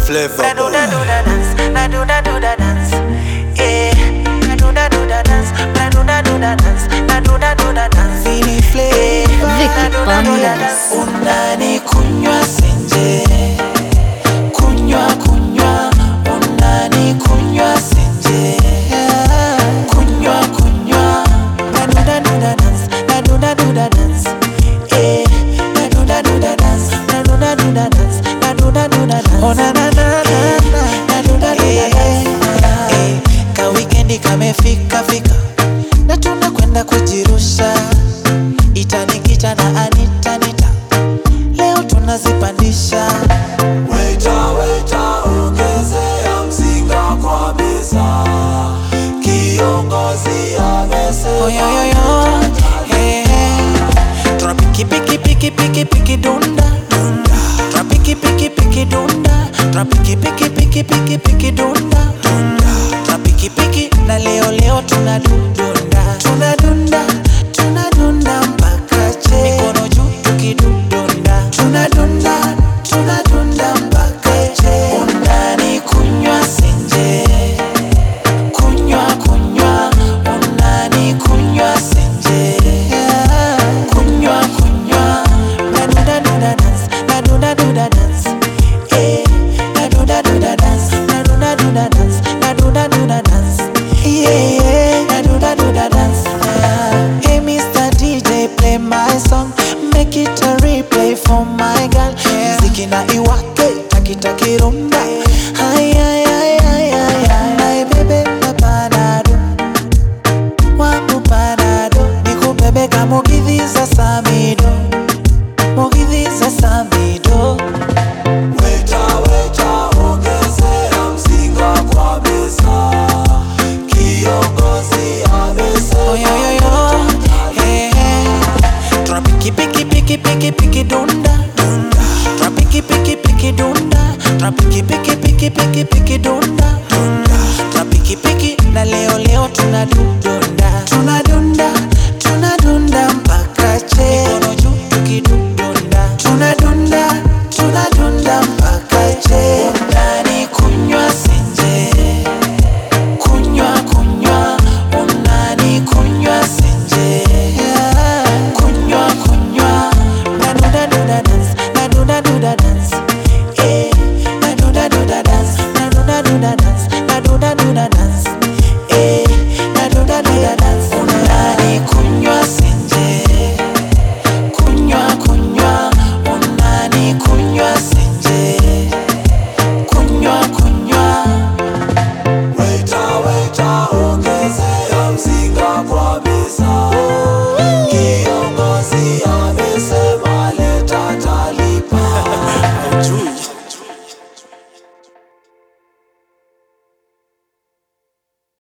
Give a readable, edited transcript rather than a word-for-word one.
flavor. Na do da dance, na do da dance. Yeah, na do da dance, na do da dance, na do da dance. Vini flavor, na do da dance. Unani kunywa senje, kunywa kunywa. Unani kunywa senje, kunywa kunywa. Na do da dance, na do da dance. Yeah, na do da dance, na do da dance, na do da dance. Oh na na na na, na do da dance. Ka weekendi kamefika fika, na tunakwenda kujirusha. Itanikita na Anita nita, leo tunazipandisha. Waiter, ongezea mzinga kwa meza. Kiongozi amesema. Oh yo yo yo, Tunapiki dunda. Tunapiki dunda. Tunapiki dunda. Tunapiki na leo tunadunda. Tunadunda mpaka che. Mikono juu tukidunda. Tunadunda mpaka che. Unani kunywa senje, kunywa kunywa. Unani kunywa senje, kunywa kunywa. Na do da dance, na do da dance. Eh, na do da dance, na do da dance, na do da dance. Yeah, na do da dance. Hey Mr. DJ, play my song, make it a replay for my girl. Mziki na iwake, taki rumba. Ay, my baby na panado, wangu panado. Nikubebe kama Mugithi Samido, Mugithi Samido. Waiter, ongezea mzinga kwa meza. Kiongozi amesema. Oh yo yo yo, Tunapiki dunda. Tunapiki dunda. Tunapiki dunda. Tunapiki na leo tunadunda.